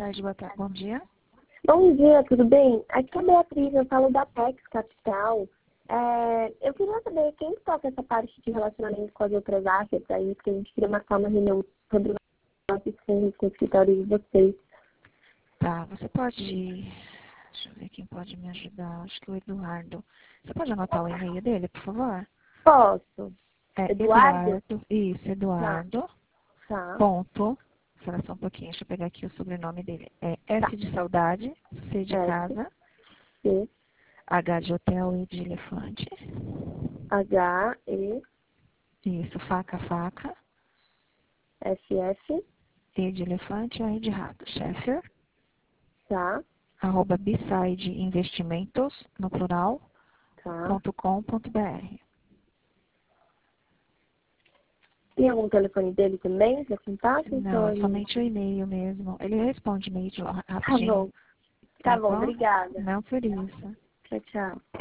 tarde, boa tarde, bom dia. Bom dia, tudo bem? Aqui é a Beatriz, eu falo da PEX Capital. Eu queria saber quem toca essa parte de relacionamento com as outras assets aí, porque a gente queria marcar uma reunião sobre os nossos fundos com o escritório de vocês. Tá, você pode... Deixa eu ver quem pode me ajudar. Acho que o Eduardo. Você pode anotar o e-mail dele, por favor? Posso? É Eduardo? Isso, Eduardo. Tá. Ponto. Espera só um pouquinho, deixa eu pegar aqui o sobrenome dele. É Tá. S de saudade, C de S, casa, C, H de hotel e de elefante. H, E, Isso, faca, faca. F, F, E de elefante, A de rato. Sheffer, tá, arroba Beside Investimentos, no plural, tá. .com.br. Tem algum telefone dele também para contato? Não, é Então, somente o e-mail mesmo. Ele responde e-mail tá rapidinho, bom. Tá tá bom, bom? obrigada. Não por isso. Tchau, tchau.